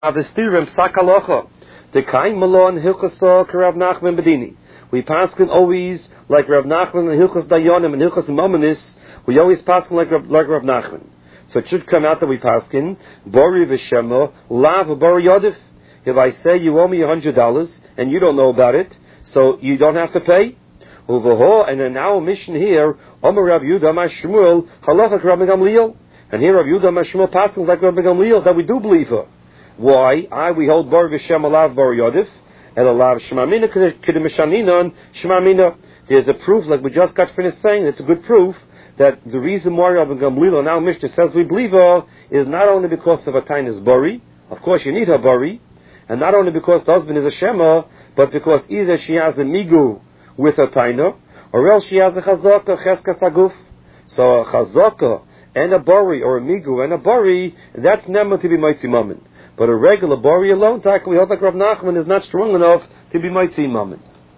Avestirem sakalocha. The kain malon hilchasa k'Rav Nachman Bedini. We paskin always like Rav Nachman and Hilchas Dayanim and Hilchas Mominis. We always paskin like Rav Nachman. So it should come out that we paskin bori v'shema lav bori yodif. If I say you owe me $100 and you don't know about it, so you don't have to pay. And in our mission here, Omer Rav Yehuda Mashmuel halachak Rav Gamliel. And here Rav Yehuda Mashmuel paskin like Rav Gamliel that we do believe her. Why? We hold Bar V'Shem Alav Bar Yodif, and Alav Shemamina K'Demeshaninon Shemamina. There's a proof, like we just got finished saying, it's a good proof, that the reason why Rabbi Gamliel now Mishnah says we believe her is not only because of a tainas Bari, of course you need her Bari, and not only because the husband is a Shema, but because either she has a Migu with a taina, or else she has a Chazaka, Cheska Saguf. So a Chazaka and a Bari, or a Migu and a Bari, that's never to be Moitzi Mammon. But a regular Bari alone, we hold like Rav Nachman is not strong enough to be Moitzi Mammon.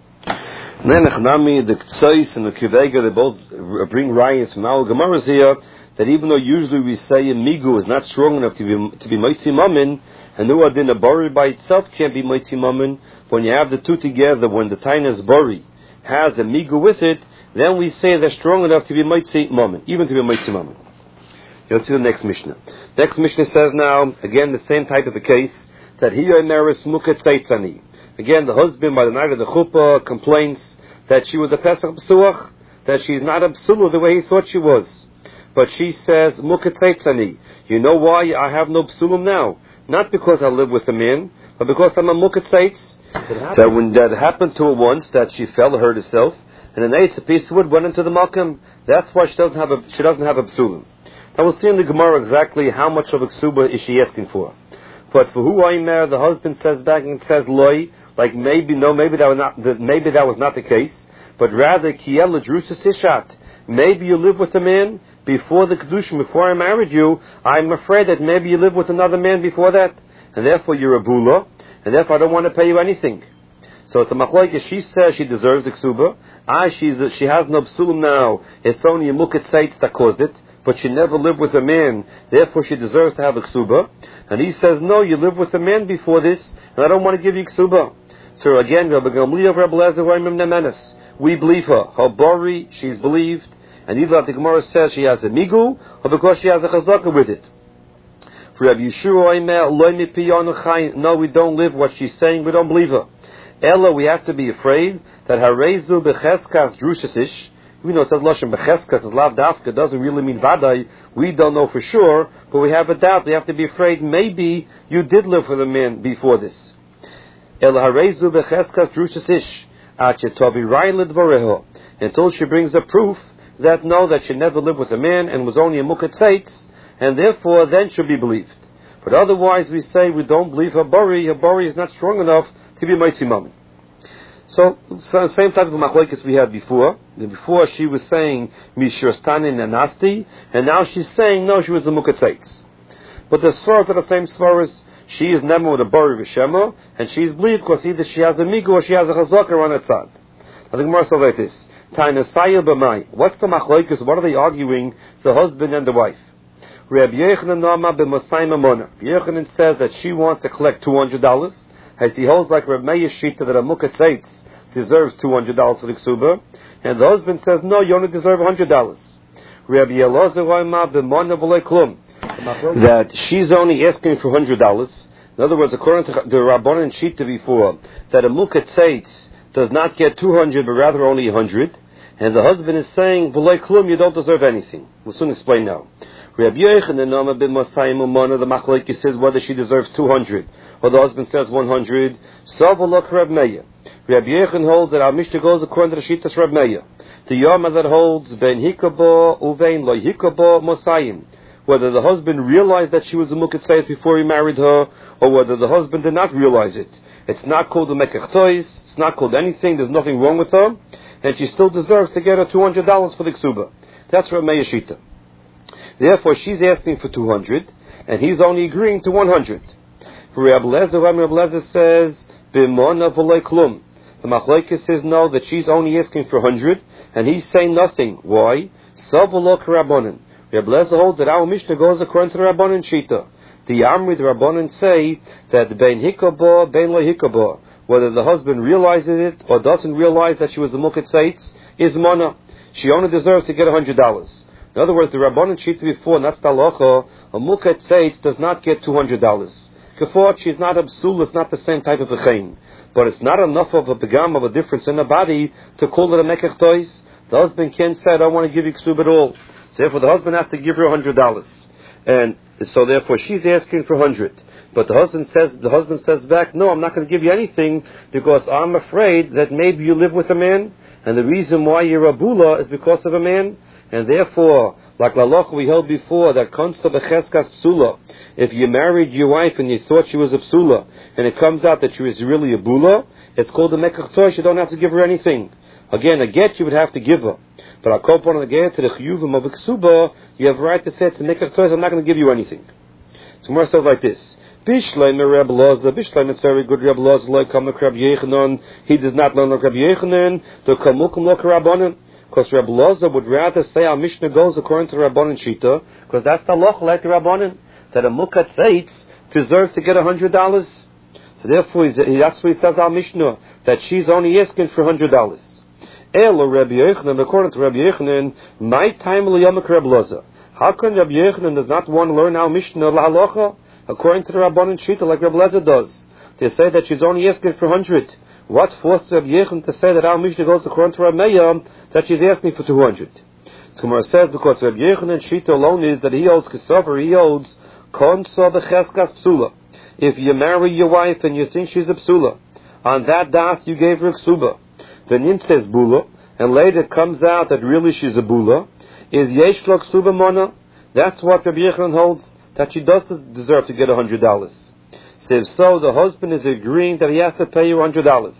Then Echnami, the Ktsois and the Kivega, they both bring rayas from our Gemaras here, that even though usually we say a Migu is not strong enough to be Moitzi Mammon, and the Uadin, a Bari by itself can't be Moitzi Mammon, when you have the two together, when the Tainas Bari has a Migu with it, then we say they're strong enough to be Moitzi Mammon, even to be Moitzi Mammon. You'll see the next Mishnah. Next Mishnah says now, again, the same type of a case, that he meris muket tzeitzani. Again, the husband, by the night of the chuppah, complains that she was a Pesach B'suach, that she's not a Psula the way he thought she was. But she says, muket tzeitzani. You know why I have no Psulim now? Not because I live with a man, but because I'm a muket tzeitz. That when that happened to her once, that she fell, hurt herself, and an eighth, a piece of wood went into the malkam. That's why she doesn't have a Psulim. Now we'll see in the Gemara exactly how much of a ksuba is she asking for. But for who Aimer, the husband says back and says loy, like maybe that was not the case, but rather kiel drusa sishat. Maybe you live with a man before the kedushin, before I married you. I'm afraid that maybe you live with another man before that, and therefore you're a bula, and therefore I don't want to pay you anything. So it's a machlokes. She says she deserves the ksuba. She has no psulim now. It's only a muket tzeitz that caused it. But she never lived with a man, therefore she deserves to have a ksuba. And he says, no, you lived with a man before this, and I don't want to give you ksuba. So again, Rabbi Gamliel of Rabbi Lezer, we believe her. Her bari, she's believed, and either the Gemara says she has a migu, or because she has a chazaka with it. For Rabbi Yeshua, no, we don't live what she's saying, we don't believe her. Ella, we have to be afraid that harezu becheskas drushasish. We know it says Lashon Becheskas, says Lav Dafka, doesn't really mean Vadai. We don't know for sure, but we have a doubt. We have to be afraid maybe you did live with a man before this. El Harezu Becheskas Drushasish, Achetovi Railid Vareho, until she brings a proof that no, that she never lived with a man and was only a Mukat Tzeitz, and therefore then should be believed. But otherwise we say we don't believe her Bari is not strong enough to be Moitzi Mammon. So same type of machlokes we had before. Before she was saying Mishur Stanin and Nasti, and now she's saying no, she was the Mukat Tzeitz. But the svaras are the same svaras. She is never with a Bari V'Shema, and she's believed because either she has a Migu or she has a Chazaka on her side. I think more so like this. Tainasaya b'mai. What's the machlokes? What are they arguing? The husband and the wife. Rabbi Yochanan Nama b'Mosai Mamona. Yochanan says that she wants to collect $200. As he holds like Reb Meir Shita that a Mukat Tzeitz deserves $200 for the ksuba, and the husband says no, you only deserve $100. Rabbi Elazar that she's only asking for $100. In other words, according to the Rabbanan Shita before, that a Mukat Tzeitz does not get 200 but rather only 100, and the husband is saying v'loy klum, you don't deserve anything. We'll soon explain now. Rabbi Yochanan Nama b'Mosai Mamona, the machlokes says whether she deserves 200 or the husband says 100. Savalok Reb Meir. Rabbi Yochanan holds that our Mishnah goes according to the Shittas Reb Meir. The Yoma that holds ben hikabo uvein lo hikabo mosayim. Whether the husband realized that she was a Mukat Tzeitz before he married her, or whether the husband did not realize it. It's not called a Mekach Tois. It's not called anything. There's nothing wrong with her, and she still deserves to get her $200 for the ksuba. That's Reb Meir Shita. Therefore, she's asking for 200, and he's only agreeing to 100. For Rabbi Lezer says, B'mona v'loy klum. The machlokes says no, that she's only asking for 100, and he's saying nothing. Why? Savalok Rabbanan. Rabbi Lezer holds that our Mishnah goes according to the Rabbanan Shita. The Amri, the Rabbanan say that bein hikabah, bein lo hikabah, whether the husband realizes it or doesn't realize that she was a mukat seitz, is mana. She only deserves to get $100. In other words, the Rabbanan treated before, and that's the halacha, a mukat seitz does not get $200. Kefort, she's not a psul, it's not the same type of a chayin. But it's not enough of a begam, of a difference in the body, to call it a mekach tois. The husband can't say, I don't want to give you ksub at all. So therefore, the husband has to give her $100. And so therefore, she's asking for 100. But the husband says back, no, I'm not going to give you anything, because I'm afraid that maybe you live with a man, and the reason why you're a bula is because of a man, and therefore, like Laloch we held before, that consta becheskas psula, if you married your wife and you thought she was a psula, and it comes out that she was really a bula, it's called a mekach toish, you don't have to give her anything. Again, a get you would have to give her. But I'll call upon again to the chiyuvim of a ksuba, you have a right to say to mekach toish, I'm not going to give you anything. So more stuff like this. Bishleim Reb Loza, Bishleim is very good Reb Loza, like Kamak Reb Yechanan, he does not learn like Reb Yechanan, the Kamukum like Rabbanan. Because Reb Loza would rather say our Mishnah goes according to Rabbanan Shita, because that's the loch like the Rabbanan, that a mukat seitz deserves to get $100. So therefore, that's what he says our Mishnah, that she's only asking for $100. Elo Reb Yechanan, according to Reb Yechanan, my time liyamak Reb Loza. How come Reb Yechanan does not want to learn our Mishnah lahalocha according to the Rabbanan Shita like Reb Loza does? They say that she's only asking for 100. What forced Reb Yechanan to say that our Mishnah goes according to Reb Meir that she's asking for 200? So Gemara says because Reb Yechanan Shita alone is that he holds kesover, he holds konsa becheskas psula. If you marry your wife and you think she's a psula, on that das you gave her ksuba. The nim says bula, and later it comes out that really she's a bula. Is yesh lo ksuba mona? That's what Reb Yechanan holds, that she does deserve to get $100. So if so, the husband is agreeing that he has to pay you $100.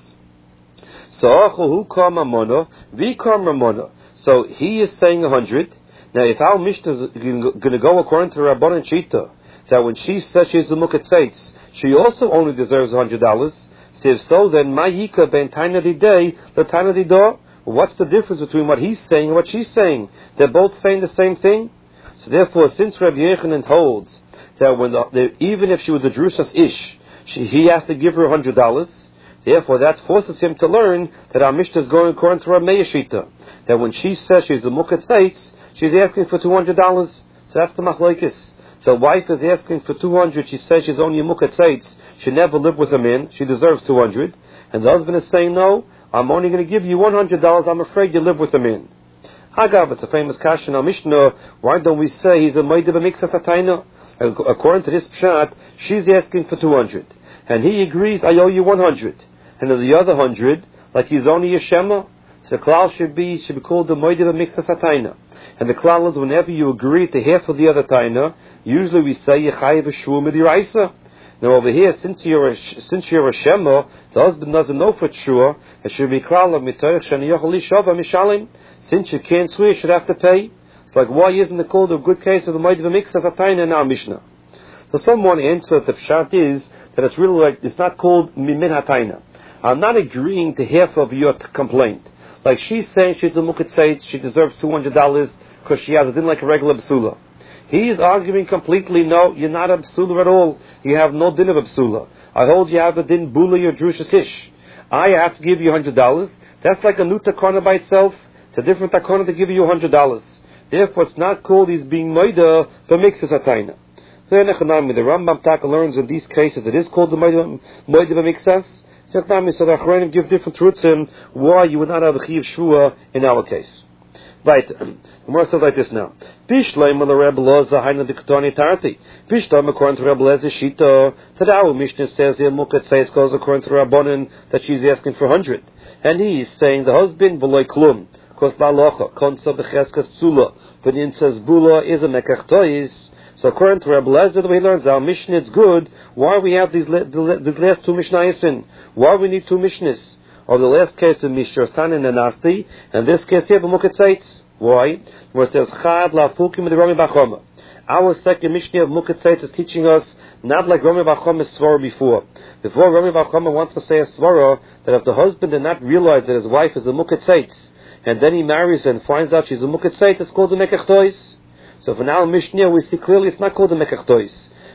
So he is saying 100. Now, if our Mishnah is going to go according to Rabbanan Shita, that when she says she's a mukat seitz, she also only deserves $100. So if so, then ma'yika ben taina day, the taina didah. What's the difference between what he's saying and what she's saying? They're both saying the same thing. So therefore, since Rabbi Yechanan holds that when even if she was a Drushas Ish, he has to give her $100. Therefore, that forces him to learn that our Mishnah is going according to Rav Meir Shita, that when she says she's a mukat seitz, she's asking for $200. So that's the machlokes. So wife is asking for 200. She says she's only a mukat seitz. She never lived with a man. She deserves 200. And the husband is saying, no, I'm only going to give you $100. I'm afraid you live with a man. Hagav, it's a famous kasha in our Mishnah. Why don't we say he's a moide b'miksa satayna? According to this pshat, she's asking for 200, and he agrees, I owe you 100, and then the other 100, like he's only a shema. So the klal should be called the moide b'miksa satayna. And the klal is whenever you agree to half of the other taina, usually we say yechayev shvu midiraisa. Now over here, since you're a shema, the husband doesn't know for sure. It should be klal of mitoich shani yochel lishava mishalim. Since you can't swear, you should have to pay. It's like, why isn't it called a good case of the Moed V'Miksa Satayna in our Mishnah? So someone answered the pshat is that it's really like, it's not called Mimin Hatayna. I'm not agreeing to half of your complaint. Like she's saying she's a Mukat Seitz, she deserves $200 because she has a din like a regular B'sula. He is arguing completely, no, you're not a B'sula at all. You have no din of a B'sula. I hold you have a din Bula, your Drushas Ish. I have to give you $100. That's like a new takana by itself. It's a different takana to give you $100. Therefore, it's not called he's being moida b'miksa satayna. The Rambam Taka learns in these cases it is called the moida b'miksas. So the Achronim give different truths in why you would not have a chiv shvua in our case. Right, the more says like this now. Bishleim on the Rebbe Loza haina diktoni tarti. Bishleim according to Rebbe Loza shita that our Mishnah says the mukat says goes according to Rabbanan that she's asking for 100, and he's saying the husband v'loy klum. Because la'alocha konsa b'cheskas psula, but in says bula is a mekach tois. So according to Rebbe Lezer, the way he learns our Mishnah is good. Why we have these last two Mishnayos in? Why we need two Mishnahs? Or the last case of Mishra and Nasti, and this case here b'mukat seitz. Why? Where it says chad la'afukim the Rami Bachoma. Our second Mishnah of mukat seitz is teaching us not like Rami Bachoma's svara before. Before Rami Bachoma wants to say a svara that if the husband did not realize that his wife is a mukat seitz, and then he marries her and finds out she's a mukat seitz, it's called a mekach tois. So for now, Mishnah, we see clearly it's not called a mekach tois.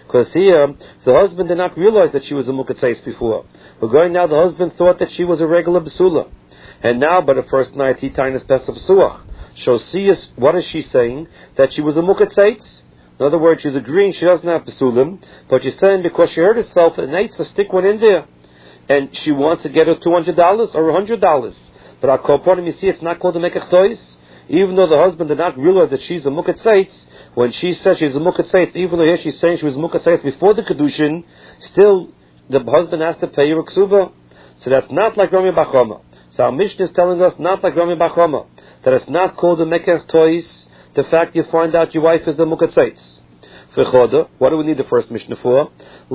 Because here, the husband did not realize that she was a Mukatzeis before. We're going now, the husband thought that she was a regular Basula. And now, by the first night, he tainas Pesach Besuach. So see, what is she saying? That she was a Mukatzeis? In other words, she's agreeing she doesn't have Basulim, but she's saying because she hurt herself, it needs to stick one in there. And she wants to get her $200 or $100. But our Koponim, you see, it's not called a Mekach Tois. Even though the husband did not realize that she's a Mukatzeis, when she says she's a Mukatzeis, even though here she's saying she was a Mukatzeis before the Kedushin, still the husband has to pay her a Ksuba. So that's not like Rami Bachoma. So our Mishnah is telling us, not like Rami Bachoma, that it's not called a Mekach Tois, the fact you find out your wife is a Mukatzeis. What do we need the first Mishnah for?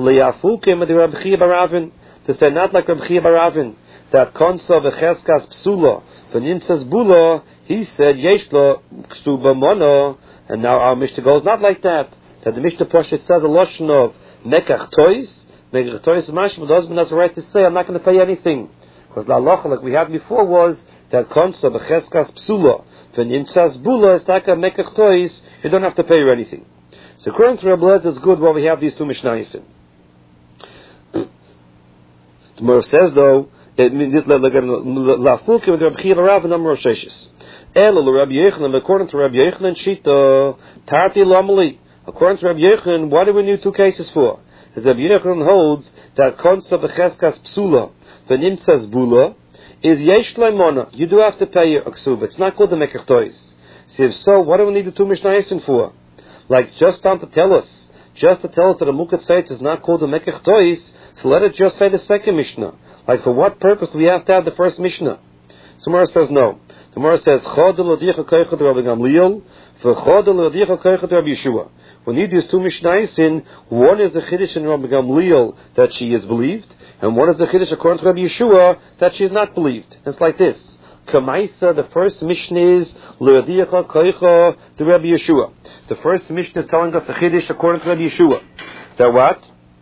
To say not like Reb Chia Baravin, that Konsa v'cheskas psula, v'nimtzas bula, he said yeshla ksuba mono, and now our Mishnah goes not like that. That the Mishnah Poshet says a loshon of mekach tois mashma, the husband has a right to say, I'm not going to pay anything. Because la halacha, like we had before, was that Konsa v'cheskas psula, v'nimtzas bula, is like a mekach tois, you don't have to pay her anything. So according to Reb Lezer, it's good while we have these two Mishnayos in. The Gemara says though, it means this lafukim with Rabbi Chia Barav number of sheshes. Elo Rabbi Yochanan, according to Rabbi Yochanan Shita, Tarti Lamali. According to Rabbi Yochanan, what do we need two cases for? As Rabbi Yochanan holds that Konsa b'cheskas psula v'nimtzas bula is yesh leimona. You do have to pay a ksuba. It's not called the mekach tois. So if so, what do we need the two Mishnayos for? Like just to tell us that a Mukatzeis is not called a mekach tois. So let it just say the second Mishnah. Like for what purpose do we have to have the first Mishnah? So Gemara says no. The Gemara says Chod l'odicha koicha Rabbi Gamliel, v'chod l'odicha koicha Rabbi Yeshua. We need these two Mishnayos in. One is the Chiddush in Rabbi Gamliel that she is believed, and one is the Chiddush according to Rabbi Yeshua that she is not believed. It's like this. Kamaisa, the first Mishnah is l'odicha koicha to Rabbi Yeshua. The first Mishnah is telling us the Chiddush according to Rabbi Yeshua. That what?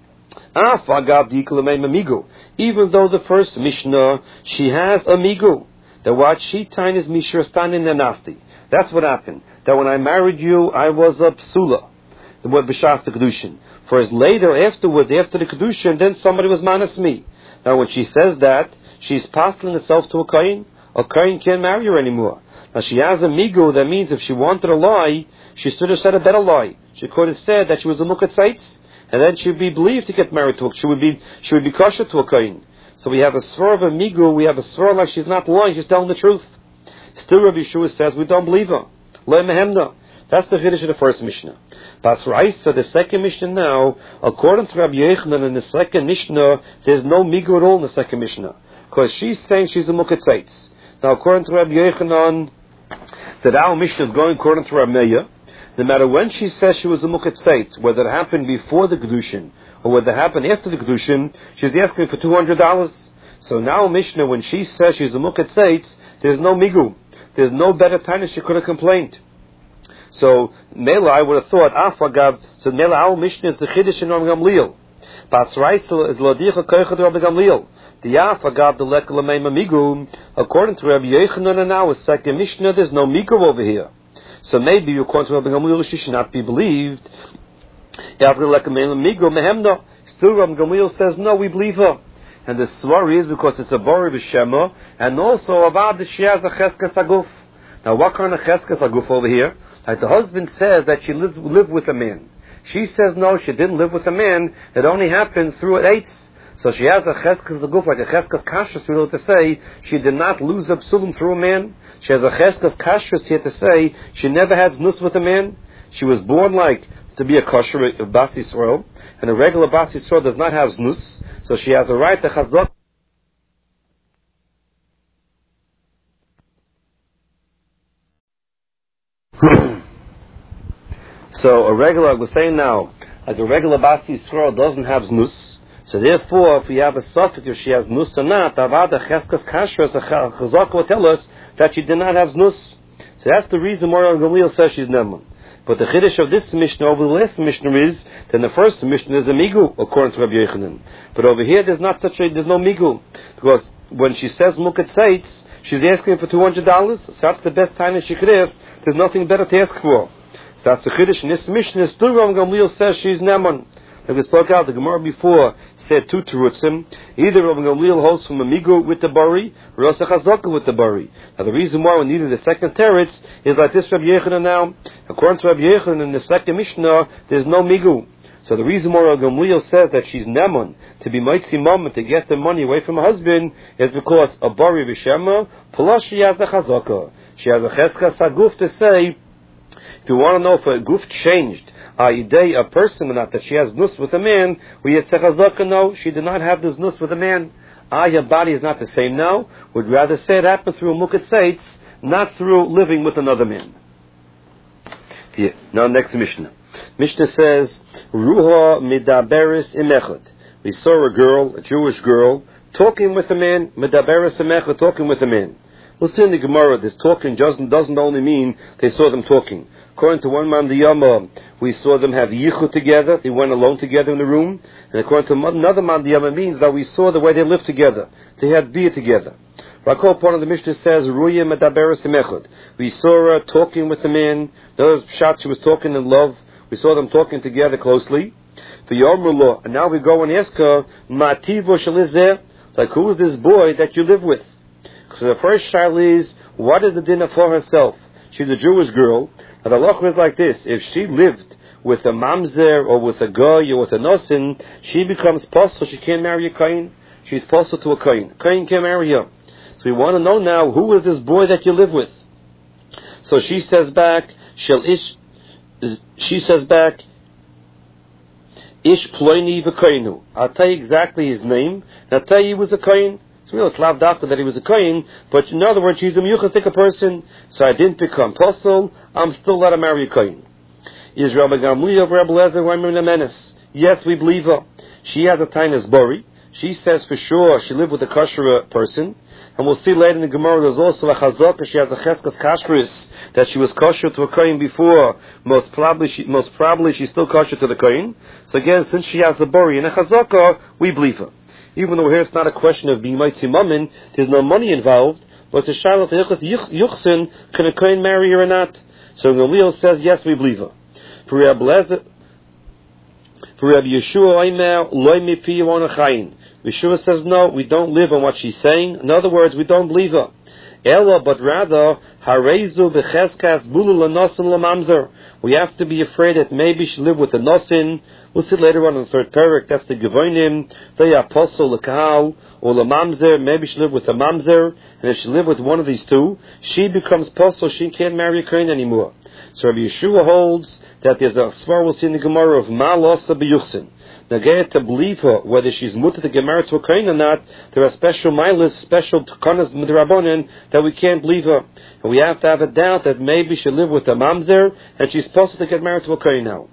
Even though the first Mishnah, she has a migu. The what she tain is mishrastanin nanasti. That's what happened. That when I married you, I was a psula. The word b'shas the kedushin. For as later, afterwards, after the kedushin, then somebody was manas me. Now when she says that, she's passing herself to a kohen. A kohen can't marry her anymore. Now she has a migu. That means if she wanted a lie, she should have said a better lie. She could have said that she was a mukatzeitz. And then she would be believed to get married to a, she would be kosher to a kohen. So we have a svara of a migu, we have a svara like she's not lying, she's telling the truth. Still Rabbi Yeshua says we don't believe her. Lo mehemna. That's the Chiddush of the first Mishnah. Basraisa, the second Mishnah now, according to Rabbi Yochanan in the second Mishnah, there's no migu at all in the second Mishnah. Because she's saying she's a mukatzeitz. Now according to Rabbi Yochanan, that our Mishnah is going according to Rabbi Meir. No matter when she says she was a mukatzeitz, whether it happened before the Kedushin or whether it happened after the Kedushin, she's asking for $200. So now Mishnah, when she says she's a mukatzeitz, there's no migu. There's no better time she could have complained. So Mela, I would have thought, Afagav, so Mela, our Mishnah is the Chiddush in Rabbi Gamliel. Basraisel is Lodicha Koichet Rabbi Gamliel. The Afagav, the Lek Lameima migu, according to Rabbi Yochanan and our second Mishnah, there's no migu over here. So maybe according to Rabbi Gamliel, she should not be believed. Still, Rabbi Gamliel says, no, we believe her. And the svar is because it's a bori b'shema, and also about that she has a cheskas aguf. Now, what kind of cheskas aguf over here? Like the husband says that she lived with a man. She says no, she didn't live with a man. It only happened through an eitz. So she has a cheskas aguf, like a cheskas kashrus, we know to say she did not lose a psulim through a man. She has a cheskas kashrus here to say she never has nus with a man. She was born like to be a kosher bas Yisrael, and a regular bas Yisrael does not have znus, so she has a right to chazak. So a regular, we're saying now, like a regular bas Yisrael doesn't have znus, so therefore, if we have a suffix if she has nus or not, avada cheskas kashrus, a chazak will tell us that she did not have znus. So that's the reason why Gamliel says she's neman. But the chiddush of this Mishnah over the last Mishnah is that the first Mishnah is a migu according to Rabbi Yochanan. But over here there's no migu, because when she says mukatzeitz, she's asking for $200. So that's the best time that she could ask. There's nothing better to ask for. So that's the chiddush in this Mishnah. Still Rabbi Gamliel says she's neman. Like we spoke out, the Gemara before said two terutzim. Either Rabbi Gamliel holds from a migu with the bari, or else a chazaka with the bari. Now the reason why we needed the second teretz is like this Rabbi Yechanan now. According to Rabbi Yechanan in the second Mishnah, there's no migu. So the reason why Rabbi Gamliel says that she's neman, to be mitzi mama, to get the money away from her husband, is because a bari v'shema, plus she has a chazaka. She has a cheskas haguf to say, if you want to know if a guf changed, a person or not, that she has nus with a man, we have chazaka, no, she did not have this nus with a man. Her body is not the same now. We'd rather say it happened through a mukat seitz, not through living with another man. Here, now next Mishnah. Mishnah says, Ruha midaberis imechad. We saw a girl, a Jewish girl, talking with a man, midaberis imechad, talking with a man. We'll see in the Gemara, this talking doesn't only mean they saw them talking. According to one man, the Yama, we saw them have yichud together. They went alone together in the room. And according to another man, the Yama means that we saw the way they lived together. They had beer together. Rakol, part of the Mishnah says, Ruya medaberis imechad. We saw her talking with the man. Those shots she was talking in love. We saw them talking together closely. And now we go and ask her, Mativo shalizeh, like who is this boy that you live with? So the first shaila is, what is the dinner for herself? She's a Jewish girl. Now the halacha is like this: if she lived with a mamzer or with a goy or with a nosin, she becomes posel. She can't marry a kohen. She's posel to a kohen. Kohen can't marry her. So we want to know now, who is this boy that you live with? So she says back, Ish ploini v'koinu. I'll tell you exactly his name. And I'll tell you he was a kohen. So we know it's lav dafka that he was a kohen, but in other words, he's a miyuchastika person. So I didn't become posel. I'm still allowed to marry a kohen. Is Rabbi Gamliel of Rabbi Lezer Waimer Nemenis? Yes, we believe her. She has a tainas bori. She says for sure she lived with a kosher person. And we'll see later in the Gemara there's also a chazaka. She has a cheskas kashrus that she was kosher to a kohen before. Most probably she's still kosher to the kohen. So again, since she has a bori and a chazaka, we believe her. Even though here it's not a question of being mitzi mammon, there's no money involved, but it's a shaila of yuchsin, can a kohen marry her or not? So Gamliel says, yes, we believe her. For Rabbi Yeshua, loy mipi yivon. Yeshua says, no, we don't live on what she's saying. In other words, we don't believe her. Ella, but rather, harezu b'cheskas bulu l'nosin l'mamzer. We have to be afraid that maybe she lived with the nosin. We'll see later on in the third parak, that's the gevonim, the apostle, l'kahal, or l'mamzer. Maybe she lived with the mamzer, and if she lived with one of these two, she becomes apostle, she can't marry a kohen anymore. So Rabbi Yeshua holds that there's a svar we'll see in the Gemara of ma losa b'yuchsin. Now, to believe her, whether she's mutter to get married to a kohen or not, there are special milas, special tkanas midrabanan that we can't believe her. And we have to have a doubt that maybe she lived with a mamzer and she's supposed to get married to a kohen now.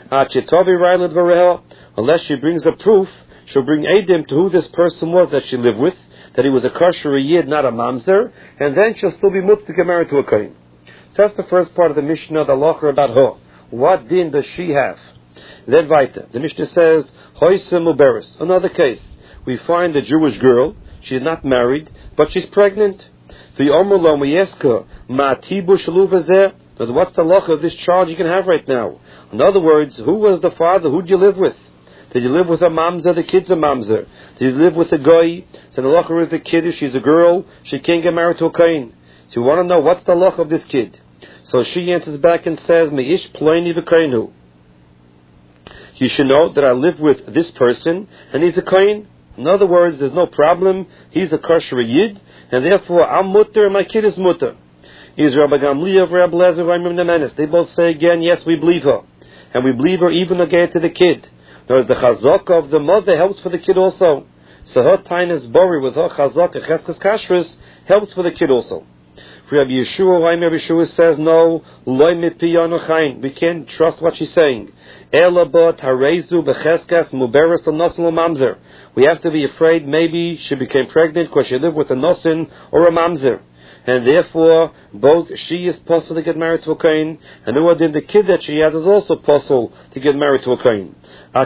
Unless she brings a proof, she'll bring edim to who this person was that she lived with, that he was a kosher yid, not a mamzer, and then she'll still be mutter to get married to a kohen. That's the first part of the Mishnah, the halacha about her. What din does she have? Then weiter. The Mishnah says, Hoysem Uberis. Another case. We find a Jewish girl. She's not married, but she's pregnant. The Omulon, we ask her, Ma'atibu Shaluvazeh. What's the halacha of this child you can have right now? In other words, who was the father? Who did you live with? Did you live with a mamzer? The kid's a mamzer. Did you live with a goy? So the halacha is the kid, if she's a girl, she can't get married to a kohen. So we want to know, what's the halacha of this kid? So she answers back and says, Me'ish ploini v'koinu. You should know that I live with this person, and he's a kohen. In other words, there's no problem. He's a kosher yid, and therefore I'm mutter, and my kid is mutter. He's Rabbi Gamliel of Rabbi Lezer Waimer Nemenis. They both say again, yes, we believe her, and we believe her even again to the kid. Whereas the chazaka of the mother helps for the kid also. So her tainas bori with her chazaka cheskas kashrus helps for the kid also. Rabbi Yeshua says, no, loy mipi yonochain. We can't trust what she's saying. Elabot harezu becheskas muberes l'nosin l'mamzer. We have to be afraid maybe she became pregnant because she lived with a nosin or a mamzer. And therefore, both she is possible to get married to a kohen, and the kid that she has is also possible to get married to a kohen.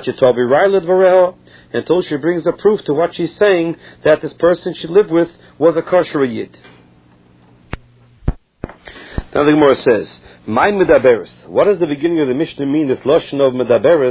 Until she brings a proof to what she's saying, that this person she lived with was a kosher yid. Now the Gemara says, "My medaberes." What does the beginning of the Mishnah mean? This lashon of medaberes.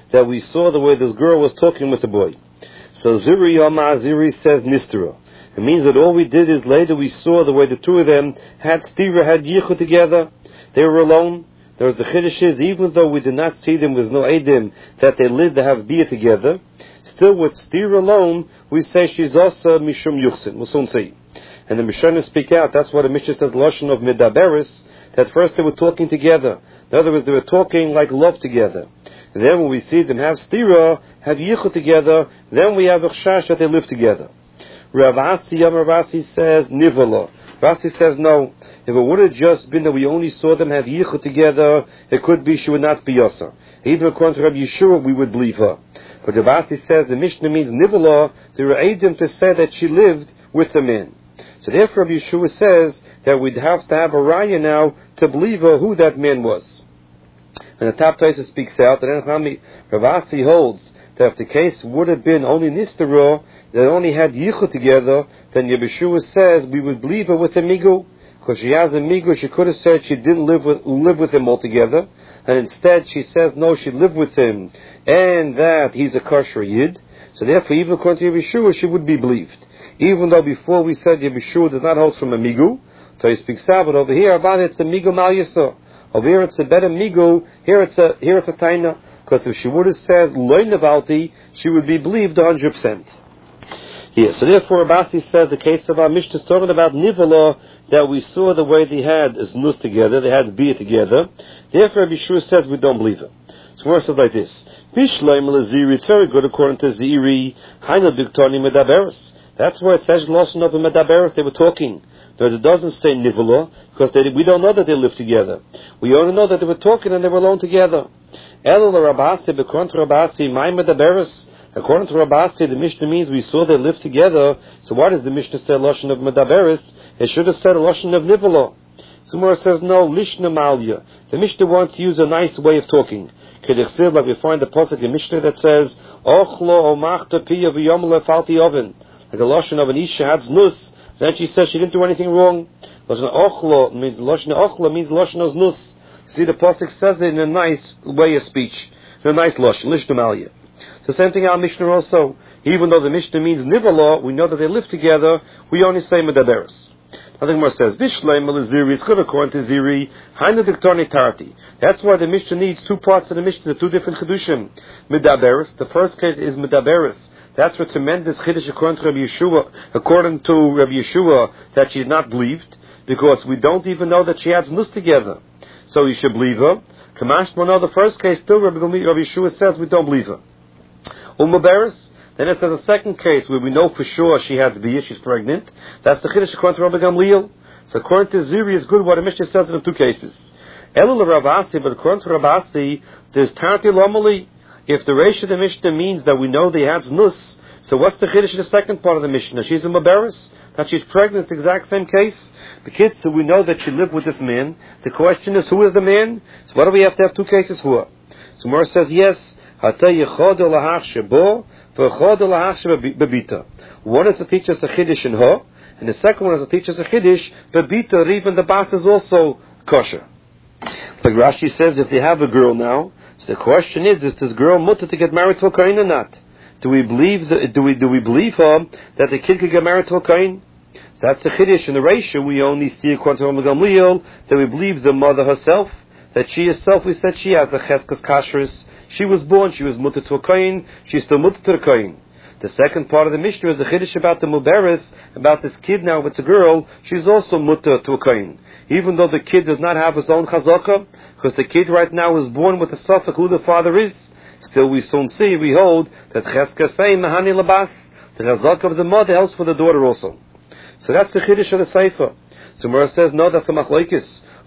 that we saw the way this girl was talking with the boy. So Ziri Yama Ziri says Nistera. It means that all we did is later we saw the way the two of them had stira, had yichud together. They were alone. There was the chiddush, even though we did not see them with no edim that they lived to have bia together. Still, with stira alone, we say she's also mishum yuchsin. We'll soon see. And the Mishnah speak out. That's why the Mishnah says lashon of medaberis. That first they were talking together. In other words, they were talking like love together. And then when we see them have stira, have yichud together, then we have a chashash that they live together. Rav Asi says nivala. Rasi says no. If it would have just been that we only saw them have yichud together, it could be she would not be yasa. Even according to Rabbi Yeshua, we would believe her. But Rav Asi says the Mishnah means nivala. There were edim to say that she lived with the man. So therefore, Rabbi Yeshua says that we'd have to have a raya now to believe her who that man was. And the top Taisa speaks out that Rav Asi holds that if the case would have been only Nistera, that only had Yichud together, then Yeshua says we would believe her with a Migu. Because she has a Migu, she could have said she didn't live with him altogether. And instead she says no, she lived with him, and that he's a kosher Yid. So therefore, even according to Yeshua, she would be believed. Even though before we said Yeshua does not hold from a Migu, so he speaks out, but over here about it's a Migu Mal Yisor. Over here it's a better Migu, here it's a Taina. Because if she would have said Loi Nevalti, she would be believed 100%. Here, so therefore Abasi says the case of our Mishnah is talking about Nivala, that we saw the way they had Znus together, they had Bia together. Therefore Rabbi Yeshua says we don't believe it. So verse is like this. Bishleim Laziri, it's very good according to Ziri, Haina Diktoni Medaberis. That's why it says Lashon of Medaberis, they were talking. But it doesn't say Nivala, because we don't know that they lived together. We only know that they were talking and they were alone together. According to Rabasi, the Mishnah means we saw they lived together. So why does the Mishnah say Lashon of Medaberis? It should have said Lashon of Nivala. Sumar says no, Lishna Malya. The Mishnah wants to use a nice way of talking. Like we find the pasuk in Mishnah that says Ochlo Omachta Piya V'Yomle Falti Oven. Like the Lashon of an Isha had znus. Then she says she didn't do anything wrong. Lashon Ochlo means Lashon Ochlo means Lashon of znus. See, the pasuk says it in a nice way of speech, in a nice lashon, lishna malya. So same thing our Mishnah also. Even though the Mishnah means nivala, we know that they live together. We only say medaberis. I think more says bishleim melaziri. It's good according to Ziri. Haina diktoni tarti. That's why the Mishnah needs two parts of the Mishnah, two different chedushim. Medaberis. The first case is medaberis. That's a tremendous chiddush according to Rabbi Yeshua. According to Rabbi Yeshua, that she is not believed because we don't even know that she had znus together. So you should believe her. Kamash Mono, the first case, still Rabbi Yeshua says we don't believe her. Umaberis, then it says a second case where we know for sure she had to be, she's pregnant. That's the chiddush according to Rabbi Gamliel. So according to Ziri, is good what the Mishnah says in the two cases. Elul Ravasi, but according to Ravasi, there's Tarti Lomali. If the ratio of the Mishnah means that we know they had znus, so what's the chiddush in the second part of the Mishnah? She's a Maberis, that she's pregnant, it's the exact same case. The kids, so we know that she lived with this man. The question is, who is the man? So why do we have to have two cases for? So Mor says, yes. One is to teach us a chiddush in her, and the second one is to teach us a chiddush, bebita, even the bas is also kosher. Like Rashi says, if they have a girl now, so the question is this girl mutter to get married to a kohen or not? Do we believe do we believe her that the kid could get married to a kohen? That's the chiddush in the ratio. We only see according to Rabbi Gamliel that we believe the mother herself, that she herself, we said she has the cheskes kashrus. She was born, she was mutter to a kohen, she's still mutter to the kohen. The second part of the Mishnah is the chiddush about the muberis, about this kid now, if it's a girl, she's also mutter to a kohen. Even though the kid does not have his own chazakah, because the kid right now is born with the suffix who the father is, still we soon see, we hold that cheskes say mahani labas, the chazakah of the mother helps for the daughter also. So that's the chiddush of the Sefer. So Mora says, no, that's a machlokes.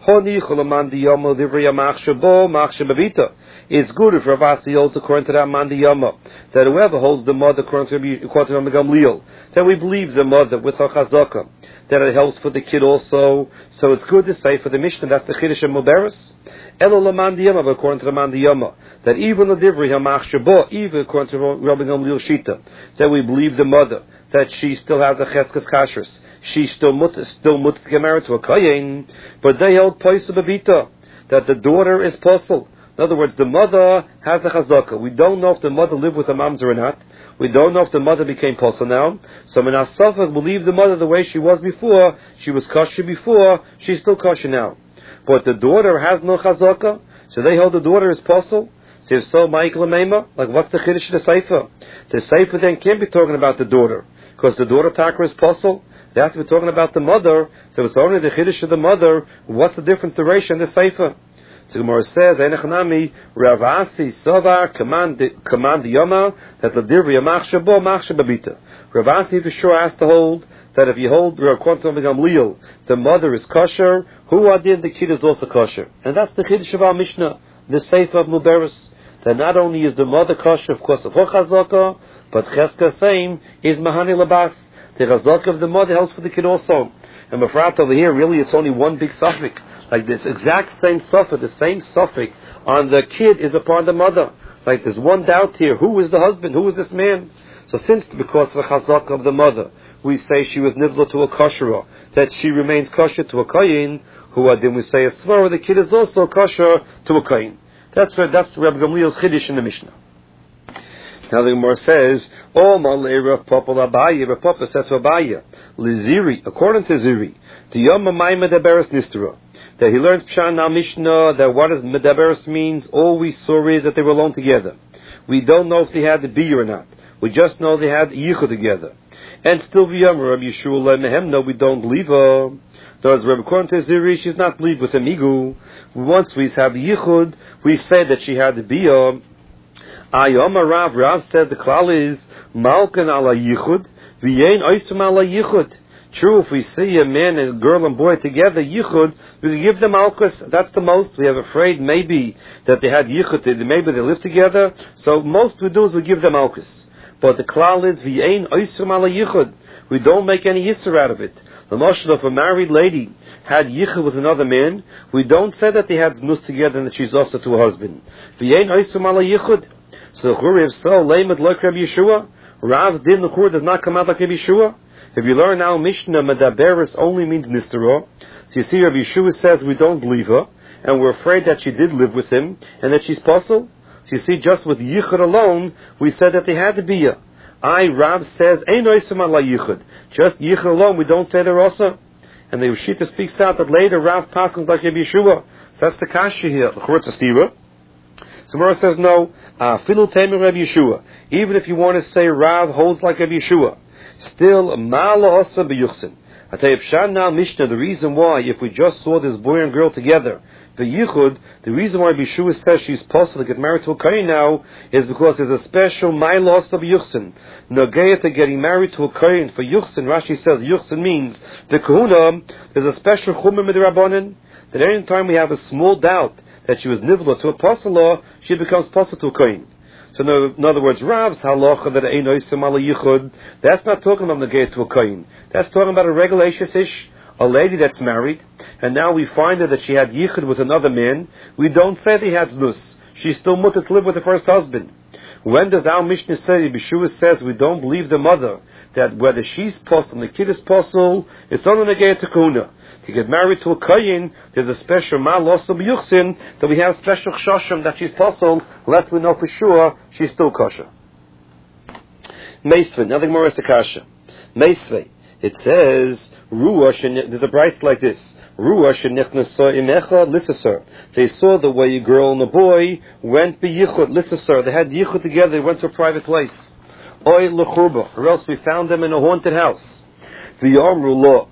It's good if Ravasi holds according to that mandiyama, that whoever holds the mother according to Rabbi Gamliel, that we believe the mother with her chazakah, that it helps for the kid also. So it's good to say for the Mishnah, that's the chiddush of Muberis. Elo mandiyama, according to the mandiyama, that even the divrei hamach shabo, even according to Rabbi Gamliel shita, that we believe the mother, that she still has the cheskes kashrus, she's still mutter to get married to a kohen, but they held poisa bebita, that the daughter is posel. In other words, the mother has a chazaka. We don't know if the mother lived with the mamzer or not. We don't know if the mother became posel now. So Min HaSafek will leave the mother the way she was before. She was kosher before. She's still kosher now. But the daughter has no chazaka. So they hold the daughter is posel. So if so, Michael Mema, like what's the chiddush of the Sefer? The Sefer then can't be talking about the daughter, because the daughter taka is posel. They have to be talking about the mother. So it's only the chiddush of the mother. What's the difference, the ratio in the Sefer? So Gemara says, Einachanami, Rav Asi Sovar command Yoma that the Dirvi Machsha Bo Machsha Babita. Rav Asi for sure has to hold that if you hold the mother is kosher, who adin the kid is also kosher, and that's the chiddush of our Mishnah, the Sefer of Muberis. That not only is the mother kosher, of course, of her chazaka, but Cheska same is Mahani Labas. The chazaka of the mother helps for the kid also. And Mefrat over here, really, it's only one big suffix. Like this exact same suffix, the same suffix on the kid is upon the mother. Like there's one doubt here: who is the husband? Who is this man? So since because of the chazaka of the mother, we say she was nivla to a kosher, that she remains kosher to a kayin. Who then we say a svara, the kid is also kosher to a kayin. That's Rabbi Gamliel's chiddush in the Mishnah. Now the Gemara says, "Oh, Malei Rav Papa Abaye." Rav Papa says to Abaye, "Liziri." According to Ziri, the Yom Mai Medaberes Nistera, that he learns Pshan now Mishnah that what does Medaberes means. All we saw is that they were alone together. We don't know if they had the biyur or not. We just know they had yichud together. And still, V'yam Rabbi Yeshua Mehem, no, we don't believe her. Does Rabbi according to Ziri, she's not believed with a migu. Once we have yichud, we say that she had the biyur. Ayoma Rav said the klal is malkan ala yichud, v'yein oisum ala yichud. True, if we see a man and a girl and boy together, yichud, we can give them malchus. That's the most. We are afraid maybe that they had yichud, maybe they lived together. So most we do is we give them malchus. But the klal is v'yein oisum ala yichud. We don't make any yisur out of it. The notion of a married lady had yichud with another man, we don't say that they had znus together and that she's also to her husband. V'yein oisum ala yichud. So if so, Leimed like Rabbi Yeshua, Rav's din l'chur does not come out like Rabbi Yeshua. If you learn now Mishnah, Medaberis only means Nistera. So you see Rabbi Yeshua says we don't believe her, and we're afraid that she did live with him, and that she's posel. So you see, just with Yichud alone, we said that they had to be. Rav says, Ein oisum ala Yichud. Just Yichud alone, we don't say they're also. And the Rishita speaks out that later Rav passes like Rabbi Yeshua. So that's the kasha here. L'chur it's a stira. So Gemara says no. Filu Taimim Rabbi Yeshua. Even if you want to say Rav holds like Rabbi Yeshua, still Mala Osa B'Yuchsin. I tell you, Pshan now Mishnah. The reason why, if we just saw this boy and girl together, the Yichud, the reason why Rabbi Yeshua says she's possible to get married to a Kohen now is because there's a special Mala Osa B'Yuchsin. Nagaya to getting married to a Kohen for Yuchsin. Rashi says Yuchsin means the Kahuna. There's a special Chumim Midrabanan that any time we have a small doubt that she was nivla to a posel, she becomes posel to a kohen. So in other words, Rav's halacha that ein oisum ala yichud, that's not talking about negayah to a kohen. That's talking about a regular ish, a lady that's married, and now we find her that she had yichud with another man. We don't say they had znus. She's still mutter to live with the first husband. When does our Mishnah say, Yeshua says we don't believe the mother, that whether she's posel and the kid is posel, it's only negayah to kahuna. To get married to a kohen, there's a special mal also b'yuchsin that we have special chshashim that she's posel, unless we know for sure she's still kosher. Meisvei, nothing more is the kasha. Meisvei, it says ruach. There's a price like this. Ruach shenichnaso imecha lisaser. They saw the way a girl and a boy went beyichud lisaser. They had yichud together. They went to a private place. Oy lechurba, or else we found them in a haunted house. V'yamru lo.